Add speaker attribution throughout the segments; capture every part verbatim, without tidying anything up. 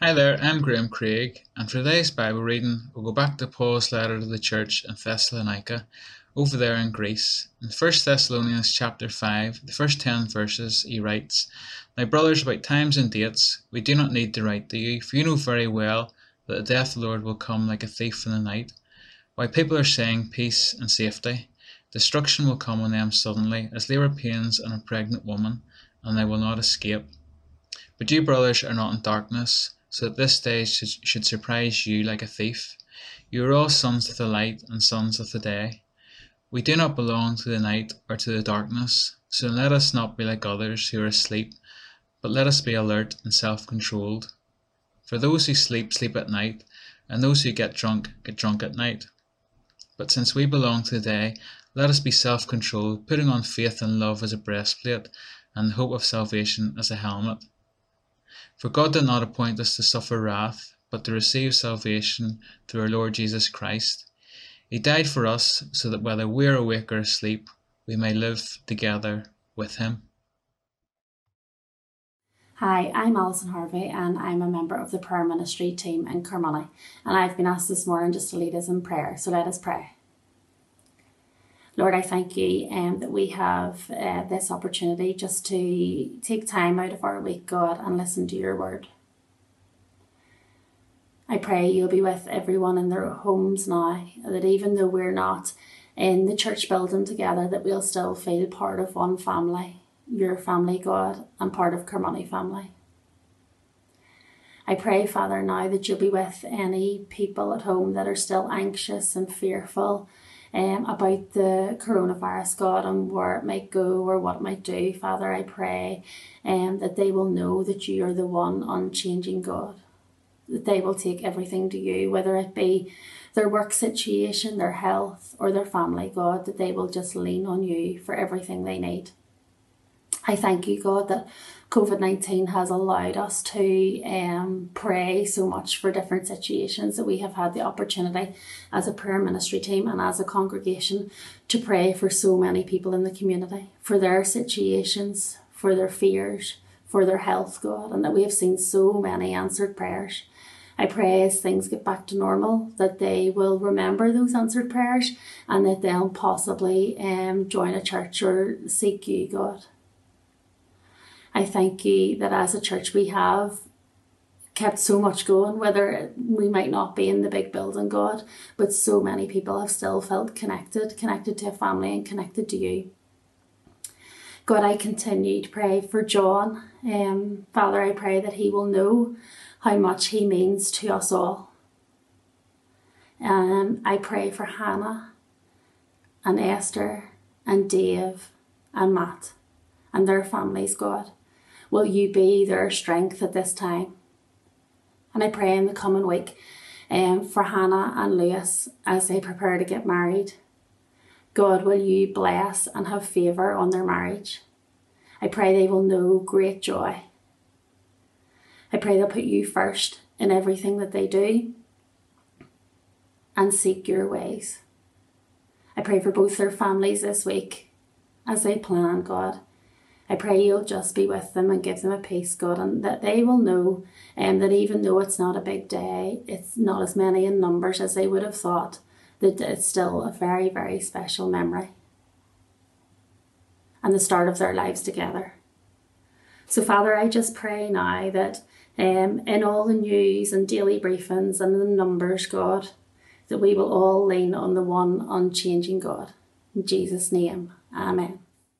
Speaker 1: Hi there, I'm Graham Craig, and for today's Bible reading, we'll go back to Paul's letter to the church in Thessalonica, over there in Greece. In First Thessalonians chapter five, the first ten verses, he writes, "My brothers, about times and dates, we do not need to write to you, for you know very well that the death of the Lord will come like a thief in the night. While people are saying peace and safety, destruction will come on them suddenly, as labour pains on a pregnant woman, and they will not escape. But you, brothers, are not in darkness, so that this day should, should surprise you like a thief. You are all sons of the light and sons of the day. We do not belong to the night or to the darkness, so let us not be like others who are asleep, but let us be alert and self-controlled. For those who sleep, sleep at night, and those who get drunk, get drunk at night. But since we belong to the day, let us be self-controlled, putting on faith and love as a breastplate, and the hope of salvation as a helmet. For God did not appoint us to suffer wrath, but to receive salvation through our Lord Jesus Christ. He died for us, so that whether we are awake or asleep, we may live together with him."
Speaker 2: Hi, I'm Alison Harvey and I'm a member of the prayer ministry team in Carmoney, and I've been asked this morning just to lead us in prayer, so let us pray. Lord, I thank you um, that we have uh, this opportunity just to take time out of our week, God, and listen to your word. I pray you'll be with everyone in their homes now, that even though we're not in the church building together, that we'll still feel part of one family, your family, God, and part of Carmoney family. I pray, Father, now that you'll be with any people at home that are still anxious and fearful Um, about the coronavirus, God, and where it might go or what it might do. Father, I pray um, that they will know that you are the one unchanging God, that they will take everything to you, whether it be their work situation, their health, or their family, God, that they will just lean on you for everything they need. I thank you, God, that COVID nineteen has allowed us to um, pray so much for different situations, that we have had the opportunity as a prayer ministry team and as a congregation to pray for so many people in the community, for their situations, for their fears, for their health, God, and that we have seen so many answered prayers. I pray as things get back to normal that they will remember those answered prayers and that they'll possibly um, join a church or seek you, God. I thank you that as a church we have kept so much going, whether we might not be in the big building, God, but so many people have still felt connected, connected to a family and connected to you. God, I continue to pray for John. Um, Father, I pray that he will know how much he means to us all. And I pray for Hannah and Esther and Dave and Matt and their families, God. Will you be their strength at this time? And I pray in the coming week um, for Hannah and Lewis as they prepare to get married. God, will you bless and have favour on their marriage? I pray they will know great joy. I pray they'll put you first in everything that they do and seek your ways. I pray for both their families this week as they plan, God. I pray you'll just be with them and give them a peace, God, and that they will know um, that even though it's not a big day, it's not as many in numbers as they would have thought, that it's still a very, very special memory and the start of their lives together. So, Father, I just pray now that um, in all the news and daily briefings and the numbers, God, that we will all lean on the one unchanging God. In Jesus' name, amen.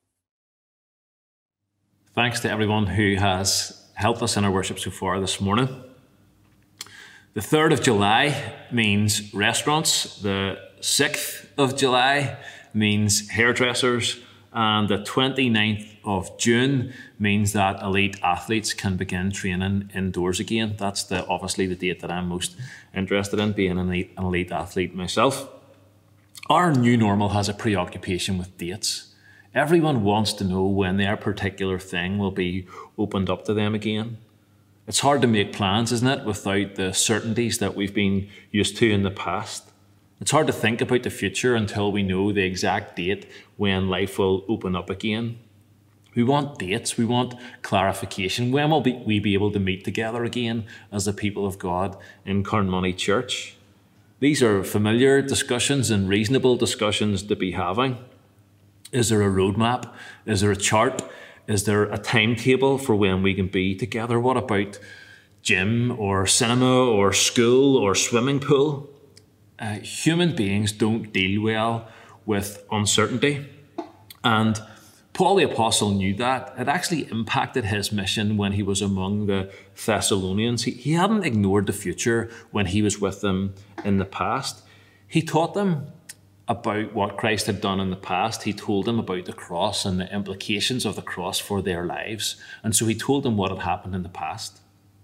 Speaker 3: Thanks to everyone who has helped us in our worship so far this morning. The third of July means restaurants. The sixth of July means hairdressers. And the twenty-ninth of June means that elite athletes can begin training indoors again. That's the obviously the date that I'm most interested in, being an elite, an elite athlete myself. Our new normal has a preoccupation with dates. Everyone wants to know when their particular thing will be opened up to them again. It's hard to make plans, isn't it, without the certainties that we've been used to in the past. It's hard to think about the future until we know the exact date when life will open up again. We want dates. We want clarification. When will we be able to meet together again as the people of God in Carnmoney Church? These are familiar discussions and reasonable discussions to be having. Is there a roadmap? Is there a chart? Is there a timetable for when we can be together? What about gym or cinema or school or swimming pool? Uh, human beings don't deal well with uncertainty. And Paul the Apostle knew that. It actually impacted his mission when he was among the Thessalonians. He, he hadn't ignored the future when he was with them in the past. He taught them about what Christ had done in the past. He told them about the cross and the implications of the cross for their lives. And so he told them what had happened in the past.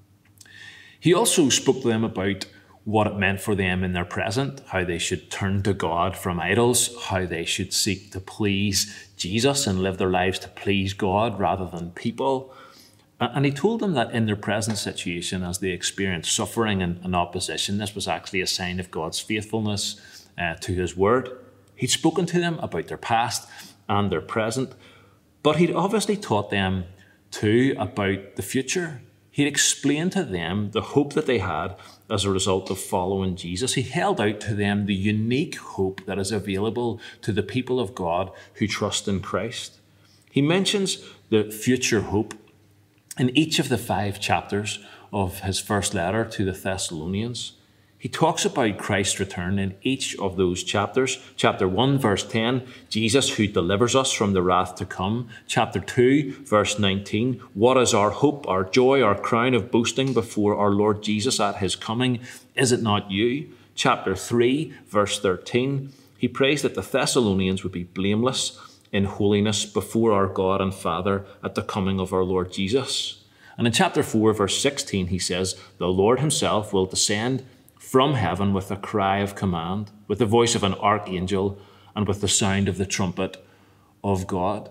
Speaker 3: He also spoke to them about what it meant for them in their present, how they should turn to God from idols, how they should seek to please Jesus and live their lives to please God rather than people. And he told them that in their present situation, as they experienced suffering and, and opposition, this was actually a sign of God's faithfulness uh, to his word. He'd spoken to them about their past and their present, but he'd obviously taught them too about the future. He'd explained to them the hope that they had as a result of following Jesus. He held out to them the unique hope that is available to the people of God who trust in Christ. He mentions the future hope in each of the five chapters of his first letter to the Thessalonians. He talks about Christ's return in each of those chapters. Chapter one, verse ten, Jesus who delivers us from the wrath to come. Chapter two, verse nineteen, what is our hope, our joy, our crown of boasting before our Lord Jesus at his coming? Is it not you? Chapter three, verse thirteen, he prays that the Thessalonians would be blameless in holiness before our God and Father at the coming of our Lord Jesus. And in chapter four, verse sixteen, he says, the Lord himself will descend from heaven with a cry of command, with the voice of an archangel, and with the sound of the trumpet of God.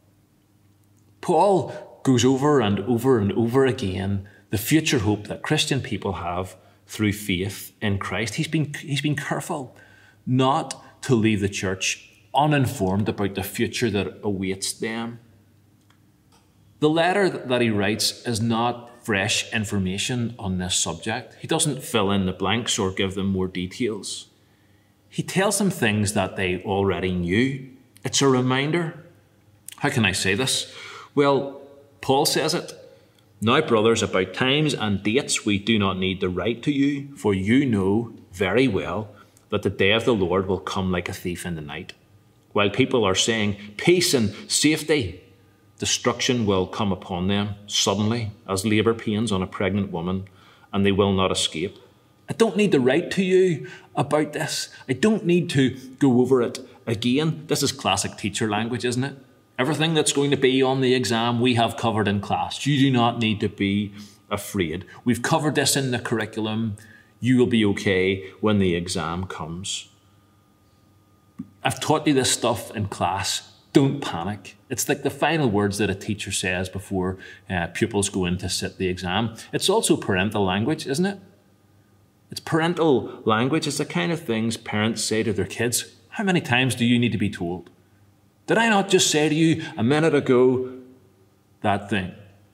Speaker 3: Paul goes over and over and over again the future hope that Christian people have through faith in Christ. He's been, he's been careful not to leave the church uninformed about the future that awaits them. The letter that he writes is not fresh information on this subject. He doesn't fill in the blanks or give them more details. He tells them things that they already knew. It's a reminder. How can I say this? Well, Paul says it. Now, brothers, about times and dates we do not need to write to you, for you know very well that the day of the Lord will come like a thief in the night. While people are saying peace and safety, destruction will come upon them suddenly as labour pains on a pregnant woman, and they will not escape. I don't need to write to you about this. I don't need to go over it again. This is classic teacher language, isn't it? Everything that's going to be on the exam we have covered in class. You do not need to be afraid. We've covered this in the curriculum. You will be okay when the exam comes. I've taught you this stuff in class. Don't panic. It's like the final words that a teacher says before uh, pupils go in to sit the exam. It's also parental language, isn't it? It's parental language. It's the kind of things parents say to their kids. How many times do you need to be told? Did I not just say to you a minute ago that thing?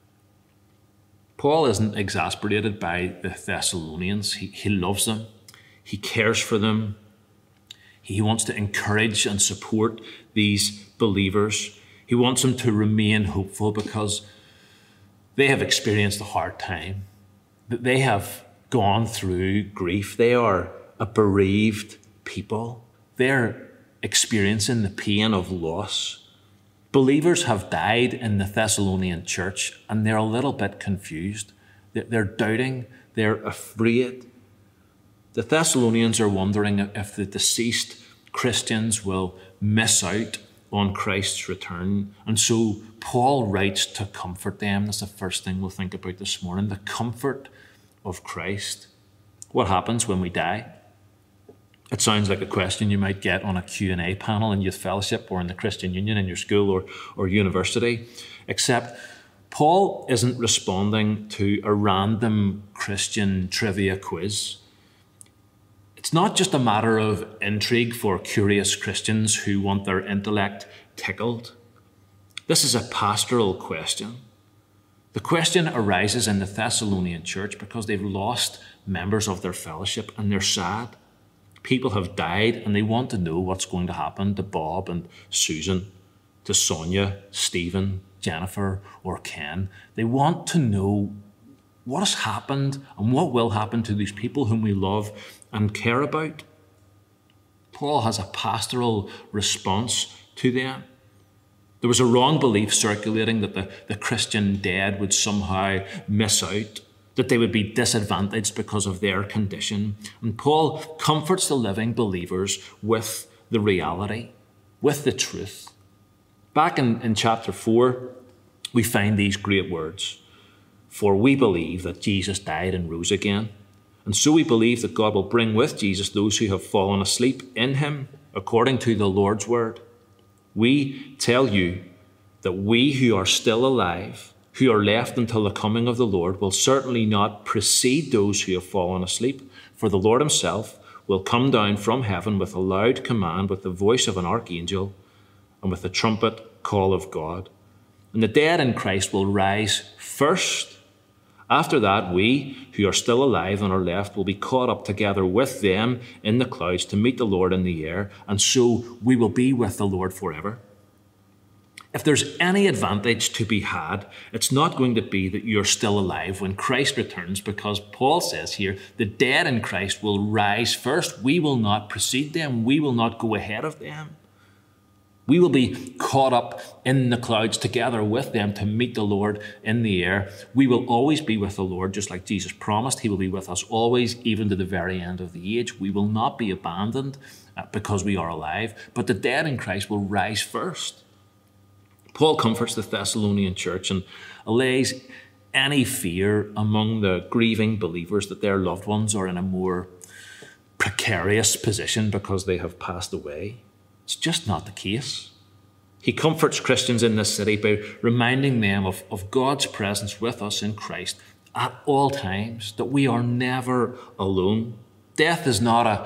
Speaker 3: Paul isn't exasperated by the Thessalonians. He, he loves them. He cares for them. He wants to encourage and support these believers. He wants them to remain hopeful because they have experienced a hard time. They have gone through grief. They are a bereaved people. They're experiencing the pain of loss. Believers have died in the Thessalonian church and they're a little bit confused. They're doubting. They're afraid. The Thessalonians are wondering if the deceased Christians will miss out on Christ's return. And so Paul writes to comfort them. That's the first thing we'll think about this morning, the comfort of Christ. What happens when we die? It sounds like a question you might get on a Q and A panel in youth fellowship or in the Christian Union in your school or, or university, except Paul isn't responding to a random Christian trivia quiz. It's not just a matter of intrigue for curious Christians who want their intellect tickled. This is a pastoral question. The question arises in the Thessalonian church because they've lost members of their fellowship and they're sad. People have died and they want to know what's going to happen to Bob and Susan, to Sonia, Stephen, Jennifer, or Ken. They want to know what has happened and what will happen to these people whom we love and care about. Paul has a pastoral response to them. There was a wrong belief circulating that the, the Christian dead would somehow miss out, that they would be disadvantaged because of their condition. And Paul comforts the living believers with the reality, with the truth. Back in, in chapter four, we find these great words. For we believe that Jesus died and rose again. And so we believe that God will bring with Jesus those who have fallen asleep in him, according to the Lord's word. We tell you that we who are still alive, who are left until the coming of the Lord, will certainly not precede those who have fallen asleep. For the Lord himself will come down from heaven with a loud command, with the voice of an archangel, and with the trumpet call of God. And the dead in Christ will rise first. After that, we who are still alive and are left will be caught up together with them in the clouds to meet the Lord in the air, and so we will be with the Lord forever. If there's any advantage to be had, it's not going to be that you're still alive when Christ returns, because Paul says here, the dead in Christ will rise first. We will not precede them. We will not go ahead of them. We will be caught up in the clouds together with them to meet the Lord in the air. We will always be with the Lord, just like Jesus promised. He will be with us always, even to the very end of the age. We will not be abandoned because we are alive, but the dead in Christ will rise first. Paul comforts the Thessalonian church and allays any fear among the grieving believers that their loved ones are in a more precarious position because they have passed away. It's just not the case. He comforts Christians in this city by reminding them of, of God's presence with us in Christ at all times, that we are never alone. Death is not a,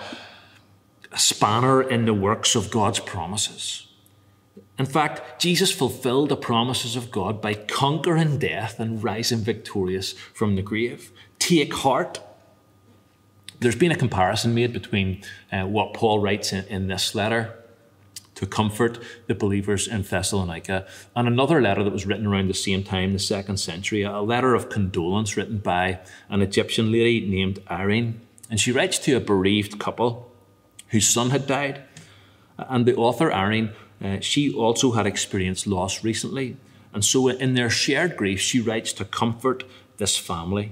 Speaker 3: a spanner in the works of God's promises. In fact, Jesus fulfilled the promises of God by conquering death and rising victorious from the grave. Take heart. There's been a comparison made between uh, what Paul writes in, in this letter to comfort the believers in Thessalonica, and another letter that was written around the same time, the second century, a letter of condolence written by an Egyptian lady named Irene. And she writes to a bereaved couple whose son had died. And the author, Irene, uh, she also had experienced loss recently. And so in their shared grief, she writes to comfort this family.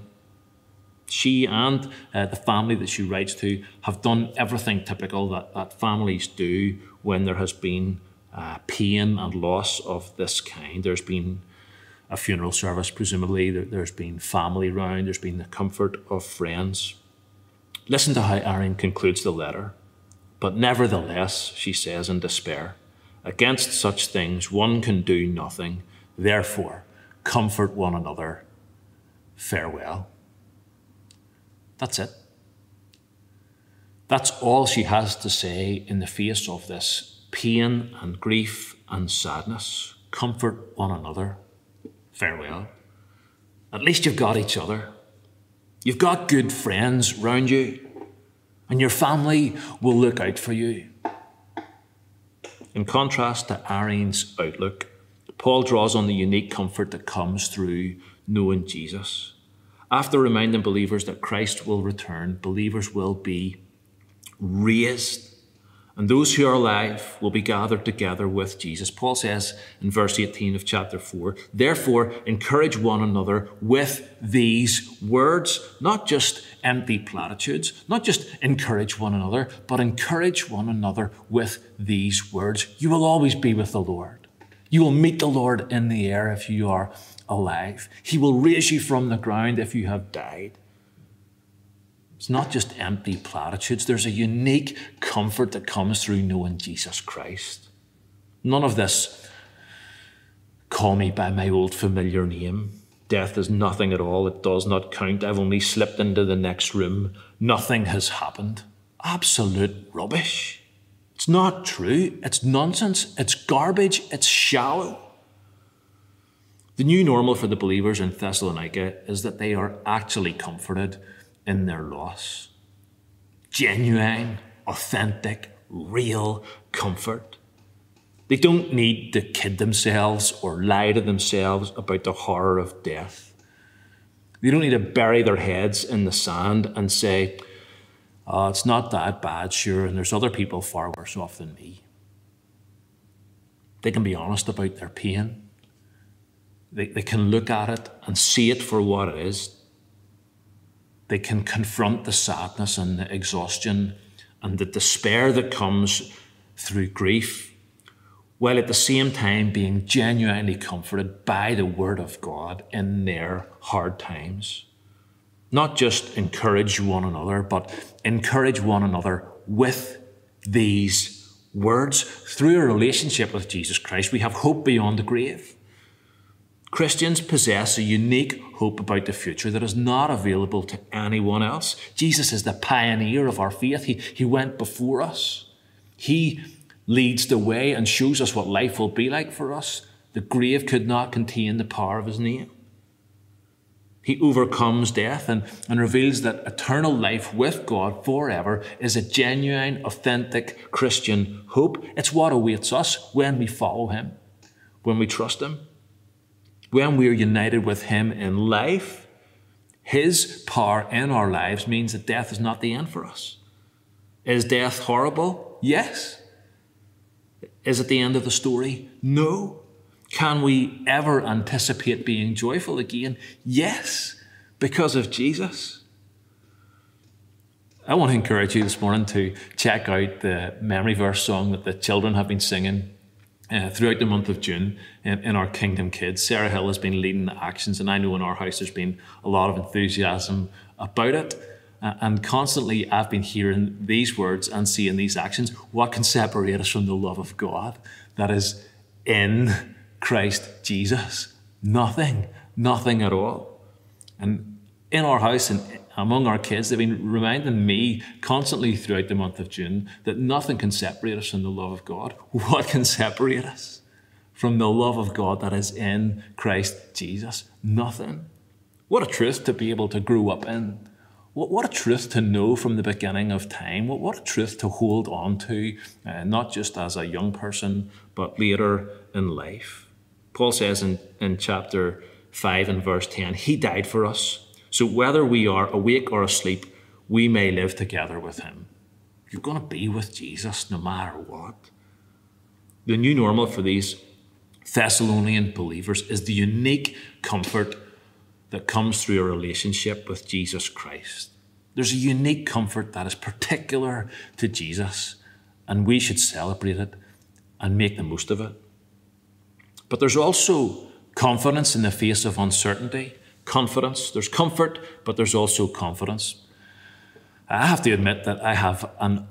Speaker 3: She and uh, the family that she writes to have done everything typical that, that families do when there has been uh, pain and loss of this kind. There's been a funeral service, presumably. There, there's been family round. There's been the comfort of friends. Listen to how Irene concludes the letter. But nevertheless, she says in despair, against such things one can do nothing. Therefore, comfort one another. Farewell. That's it. That's all she has to say in the face of this pain and grief and sadness. Comfort one another. Farewell. At least you've got each other. You've got good friends round you, and your family will look out for you. In contrast to Irene's outlook, Paul draws on the unique comfort that comes through knowing Jesus. After reminding believers that Christ will return, believers will be raised, and those who are alive will be gathered together with Jesus. Paul says in verse eighteen of chapter four, therefore encourage one another with these words, not just empty platitudes, not just encourage one another, but encourage one another with these words. You will always be with the Lord. You will meet the Lord in the air if you are alive. He will raise you from the ground if you have died. It's not just empty platitudes. There's a unique comfort that comes through knowing Jesus Christ. None of this, call me by my old familiar name. Death is nothing at all. It does not count. I've only slipped into the next room. Nothing has happened. Absolute rubbish. It's not true. It's nonsense. It's garbage. It's shallow. The new normal for the believers in Thessalonica is that they are actually comforted in their loss. Genuine, authentic, real comfort. They don't need to kid themselves or lie to themselves about the horror of death. They don't need to bury their heads in the sand and say, oh, it's not that bad, sure, and there's other people far worse off than me. They can be honest about their pain. They, they can look at it and see it for what it is. They can confront the sadness and the exhaustion and the despair that comes through grief, while at the same time being genuinely comforted by the Word of God in their hard times. Not just encourage one another, but encourage one another with these words. Through a relationship with Jesus Christ, we have hope beyond the grave. Christians possess a unique hope about the future that is not available to anyone else. Jesus is the pioneer of our faith. He, he went before us. He leads the way and shows us what life will be like for us. The grave could not contain the power of his name. He overcomes death and, and reveals that eternal life with God forever is a genuine, authentic Christian hope. It's what awaits us when we follow him, when we trust him. When we are united with him in life, his power in our lives means that death is not the end for us. Is death horrible? Yes. Is it the end of the story? No. Can we ever anticipate being joyful again? Yes, because of Jesus. I want to encourage you this morning to check out the memory verse song that the children have been singing Uh, throughout the month of June in, in our Kingdom Kids. Sarah Hill has been leading the actions, and I know in our house there's been a lot of enthusiasm about it. Uh, and constantly I've been hearing these words and seeing these actions. What can separate us from the love of God that is in Christ Jesus? Nothing. Nothing at all. And in our house and among our kids, they've been reminding me constantly throughout the month of June that nothing can separate us from the love of God. What can separate us from the love of God that is in Christ Jesus? Nothing. What a truth to be able to grow up in. What, what a truth to know from the beginning of time. What, what a truth to hold on to, uh, not just as a young person, but later in life. Paul says in, in chapter five and verse ten, he died for us. So whether we are awake or asleep, we may live together with him. You're going to be with Jesus no matter what. The new normal for these Thessalonian believers is the unique comfort that comes through a relationship with Jesus Christ. There's a unique comfort that is particular to Jesus, and we should celebrate it and make the most of it. But there's also confidence in the face of uncertainty. Confidence. There's comfort, but there's also confidence. I have to admit that I have an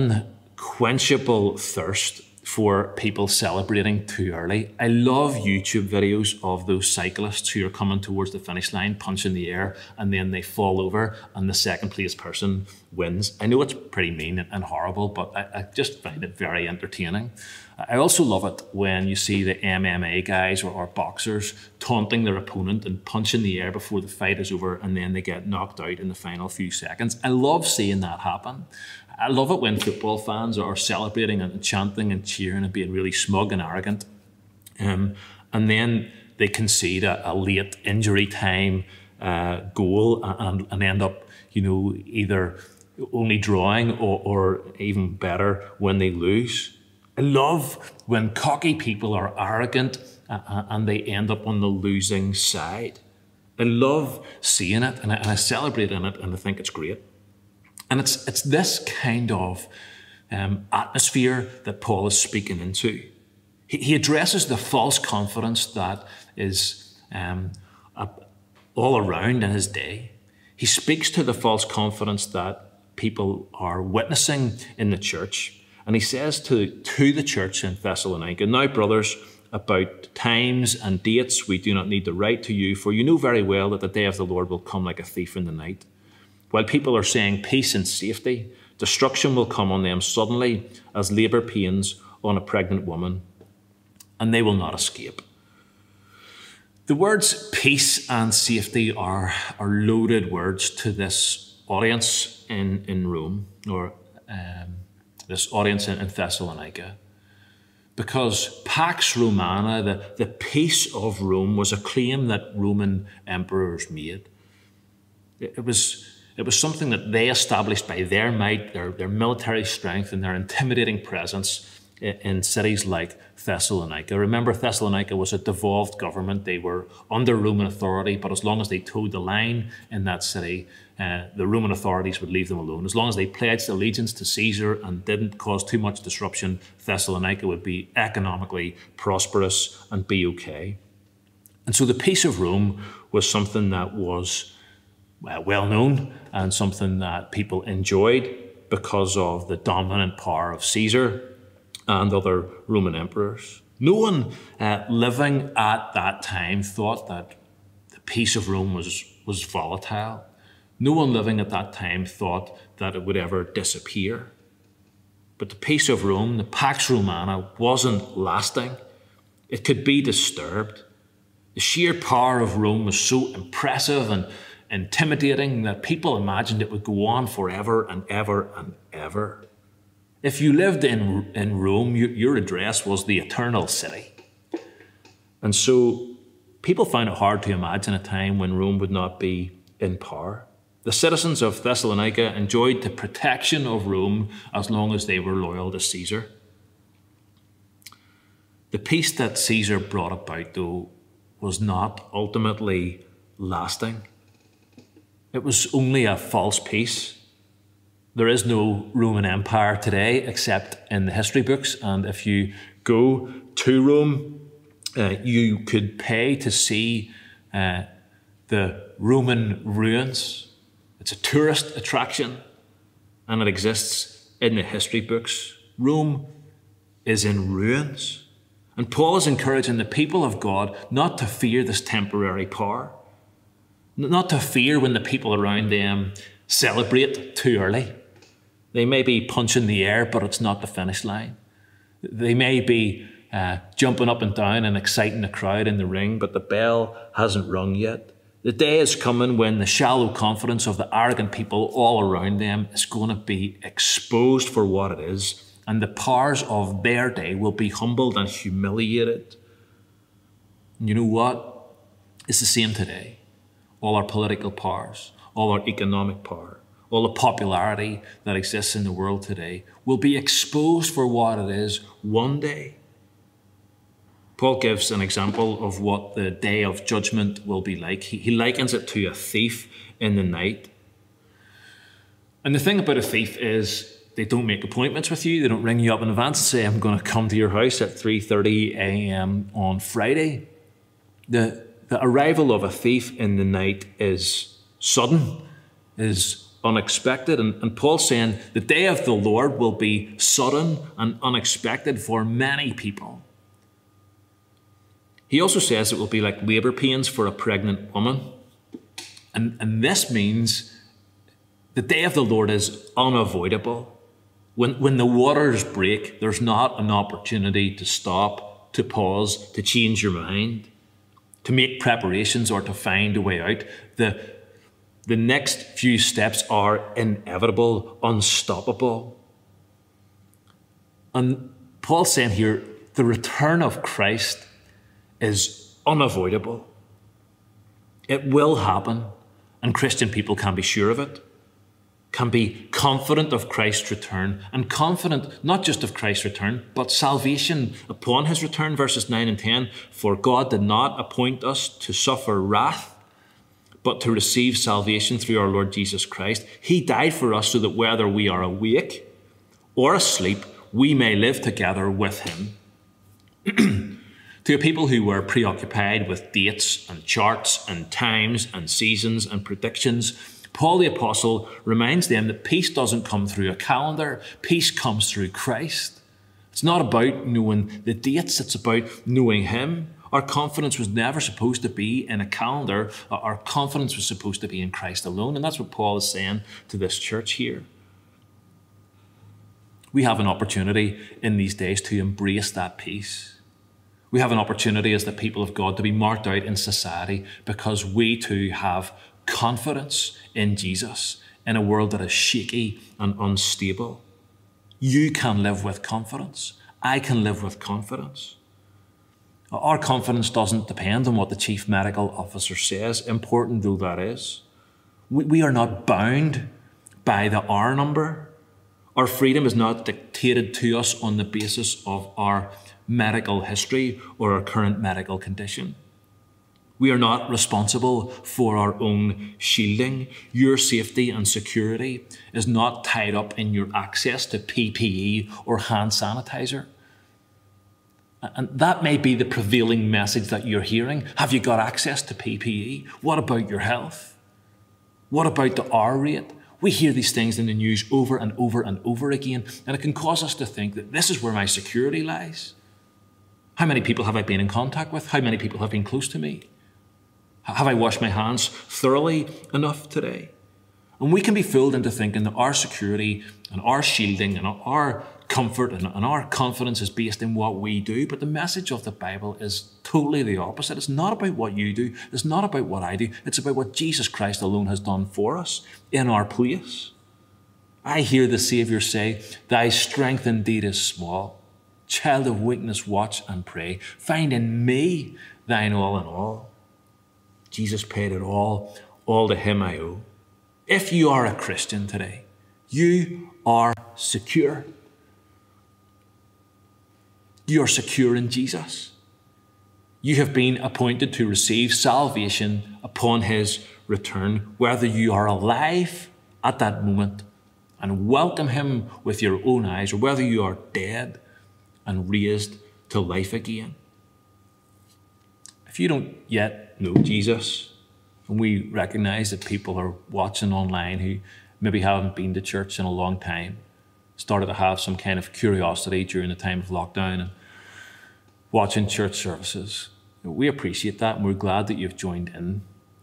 Speaker 3: unquenchable thirst for people celebrating too early. I love YouTube videos of those cyclists who are coming towards the finish line, punch in the air, and then they fall over and the second place person wins. I know it's pretty mean and horrible, but I, I just find it very entertaining. I also love it when you see the M M A guys or, or boxers taunting their opponent and punching the air before the fight is over, and then they get knocked out in the final few seconds. I love seeing that happen. I love it when football fans are celebrating and chanting and cheering and being really smug and arrogant. Um, and then they concede a, a late injury time uh, goal and, and end up, you know, either only drawing or, or even better when they lose. I love when cocky people are arrogant uh, and they end up on the losing side. I love seeing it, and I, and I celebrate in it, and I think it's great. And it's it's this kind of um, atmosphere that Paul is speaking into. He, he addresses the false confidence that is um, uh, all around in his day. He speaks to the false confidence that people are witnessing in the church. And he says to, to the church in Thessalonica, now, brothers, about times and dates we do not need to write to you, for you know very well that the day of the Lord will come like a thief in the night. While people are saying peace and safety, destruction will come on them suddenly as labour pains on a pregnant woman, and they will not escape. The words peace and safety are, are loaded words to this audience in, in Rome, or um, this audience in, in Thessalonica. Because Pax Romana, the, the peace of Rome, was a claim that Roman emperors made. It, it was it was something that they established by their might, their, their military strength, and their intimidating presence in, in cities like Thessalonica. Remember, Thessalonica was a devolved government. They were under Roman authority, but as long as they towed the line in that city, uh, the Roman authorities would leave them alone. As long as they pledged allegiance to Caesar and didn't cause too much disruption, Thessalonica would be economically prosperous and be okay. And so the peace of Rome was something that was well, well known and something that people enjoyed because of the dominant power of Caesar and other Roman emperors. No one uh, living at that time thought that the peace of Rome was, was volatile. No one living at that time thought that it would ever disappear. But the peace of Rome, the Pax Romana, wasn't lasting. It could be disturbed. The sheer power of Rome was so impressive and intimidating that people imagined it would go on forever and ever and ever. If you lived in, in Rome, your, your address was the Eternal City. And so people found it hard to imagine a time when Rome would not be in power. The citizens of Thessalonica enjoyed the protection of Rome as long as they were loyal to Caesar. The peace that Caesar brought about, though, was not ultimately lasting. It was only a false peace. There is no Roman Empire today except in the history books, and if you go to Rome, uh, you could pay to see uh, the Roman ruins. It's a tourist attraction, and it exists in the history books. Rome is in ruins, and Paul is encouraging the people of God not to fear this temporary power, not to fear when the people around them celebrate too early. They may be punching the air, but it's not the finish line. They may be uh, jumping up and down and exciting the crowd in the ring, but the bell hasn't rung yet. The day is coming when the shallow confidence of the arrogant people all around them is going to be exposed for what it is, and the powers of their day will be humbled and humiliated. And you know what? It's the same today. All our political powers, all our economic power, all the popularity that exists in the world today will be exposed for what it is one day. Paul gives an example of what the day of judgment will be like. He, he likens it to a thief in the night. And the thing about a thief is they don't make appointments with you. They don't ring you up in advance and say, I'm going to come to your house at three thirty a.m. on Friday. The, the arrival of a thief in the night is sudden, is unexpected. And, and Paul's saying the day of the Lord will be sudden and unexpected for many people. He also says it will be like labour pains for a pregnant woman. And, and this means the day of the Lord is unavoidable. When, when the waters break, there's not an opportunity to stop, to pause, to change your mind, to make preparations or to find a way out. The, the next few steps are inevitable, unstoppable. And Paul's saying here, the return of Christ is unavoidable. It will happen, and Christian people can be sure of it, can be confident of Christ's return, and confident not just of Christ's return, but salvation upon his return, verses nine and ten. For God did not appoint us to suffer wrath, but to receive salvation through our Lord Jesus Christ. He died for us so that whether we are awake or asleep, we may live together with him. To a people who were preoccupied with dates and charts and times and seasons and predictions, Paul the Apostle reminds them that peace doesn't come through a calendar. Peace comes through Christ. It's not about knowing the dates. It's about knowing him. Our confidence was never supposed to be in a calendar. Our confidence was supposed to be in Christ alone. And that's what Paul is saying to this church here. We have an opportunity in these days to embrace that peace. We have an opportunity as the people of God to be marked out in society because we too have confidence in Jesus in a world that is shaky and unstable. You can live with confidence. I can live with confidence. Our confidence doesn't depend on what the chief medical officer says, important though that is. We, we are not bound by the R number. Our freedom is not dictated to us on the basis of our medical history or our current medical condition. We are not responsible for our own shielding. Your safety and security is not tied up in your access to P P E or hand sanitizer. And that may be the prevailing message that you're hearing. Have you got access to P P E? What about your health? What about the R rate? We hear these things in the news over and over and over again, and it can cause us to think that this is where my security lies. How many people have I been in contact with? How many people have been close to me? Have I washed my hands thoroughly enough today? And we can be fooled into thinking that our security and our shielding and our comfort and our confidence is based in what we do. But the message of the Bible is totally the opposite. It's not about what you do. It's not about what I do. It's about what Jesus Christ alone has done for us in our place. I hear the Saviour say, "Thy strength indeed is small. Child of weakness, watch and pray. Find in me thine all in all." Jesus paid it all. All to him I owe. If you are a Christian today, you are secure. You are secure in Jesus. You have been appointed to receive salvation upon his return, whether you are alive at that moment and welcome him with your own eyes, or whether you are dead and raised to life again. If you don't yet know Jesus, and we recognize that people are watching online who maybe haven't been to church in a long time, started to have some kind of curiosity during the time of lockdown and watching church services, we appreciate that and we're glad that you've joined in.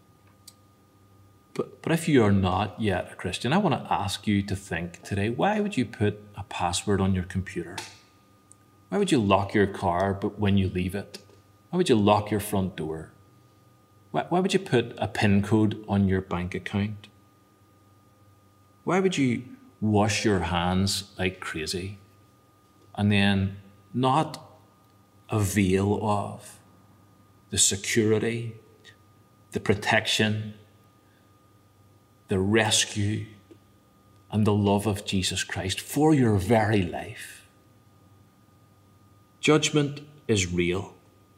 Speaker 3: But, but if you are not yet a Christian, I want to ask you to think today, why would you put a password on your computer? Why would you lock your car but when you leave it? Why would you lock your front door? Why, why would you put a PIN code on your bank account? Why would you wash your hands like crazy and then not avail of the security, the protection, the rescue, and the love of Jesus Christ for your very life? Judgment is real.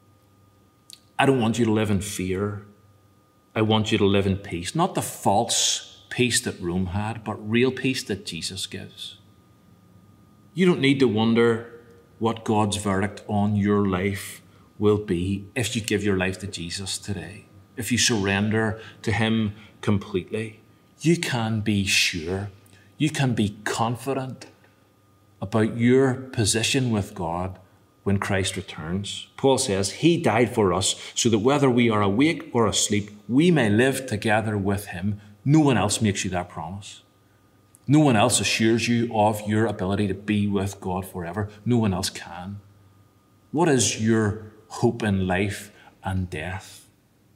Speaker 3: I don't want you to live in fear. I want you to live in peace. Not the false peace that Rome had, but real peace that Jesus gives. You don't need to wonder what God's verdict on your life will be if you give your life to Jesus today. If you surrender to him completely, you can be sure, you can be confident about your position with God when Christ returns. Paul says he died for us so that whether we are awake or asleep, we may live together with him. No one else makes you that promise. No one else assures you of your ability to be with God forever. No one else can. What is your hope in life and death?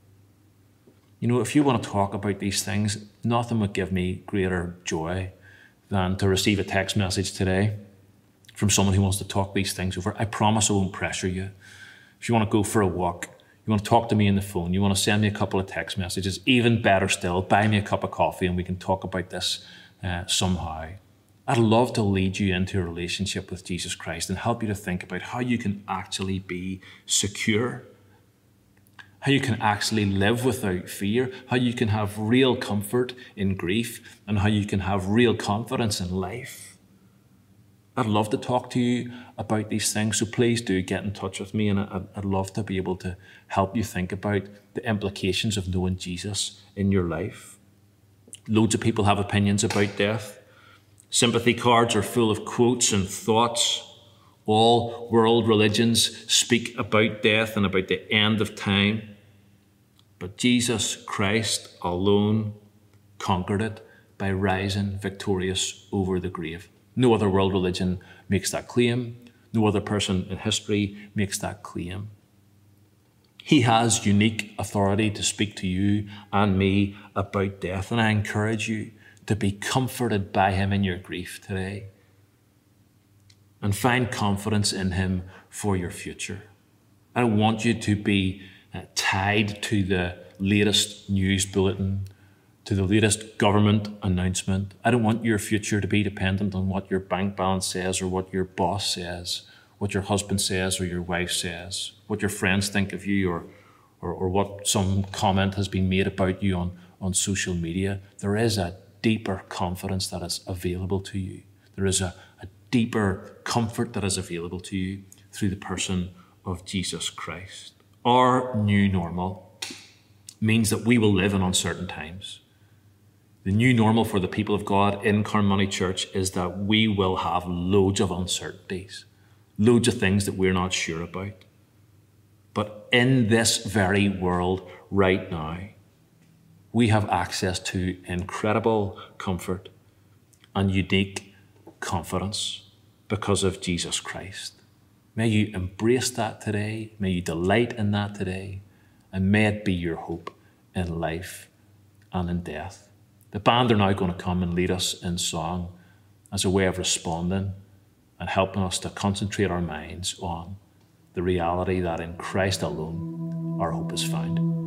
Speaker 3: You know, if you want to talk about these things, nothing would give me greater joy than to receive a text message today from someone who wants to talk these things over. I promise I won't pressure you. If you want to go for a walk, you want to talk to me on the phone, you want to send me a couple of text messages, even better still, buy me a cup of coffee and we can talk about this uh, somehow. I'd love to lead you into a relationship with Jesus Christ and help you to think about how you can actually be secure, how you can actually live without fear, how you can have real comfort in grief, and how you can have real confidence in life. I'd love to talk to you about these things, so please do get in touch with me, and I'd, I'd love to be able to help you think about the implications of knowing Jesus in your life. Loads of people have opinions about death. Sympathy cards are full of quotes and thoughts. All world religions speak about death and about the end of time. But Jesus Christ alone conquered it by rising victorious over the grave. No other world religion makes that claim. No other person in history makes that claim. He has unique authority to speak to you and me about death. And I encourage you to be comforted by him in your grief today and find confidence in him for your future. I don't want you to be uh, tied to the latest news bulletin, to the latest government announcement. I don't want your future to be dependent on what your bank balance says or what your boss says, what your husband says or your wife says, what your friends think of you, or, or, or what some comment has been made about you on, on social media. There is a deeper confidence that is available to you. There is a, a deeper comfort that is available to you through the person of Jesus Christ. Our new normal means that we will live in uncertain times. The new normal for the people of God in Carnmoney Church is that we will have loads of uncertainties, loads of things that we're not sure about. But in this very world right now, we have access to incredible comfort and unique confidence because of Jesus Christ. May you embrace that today. May you delight in that today. And may it be your hope in life and in death. The band are now going to come and lead us in song as a way of responding and helping us to concentrate our minds on the reality that in Christ alone our hope is found.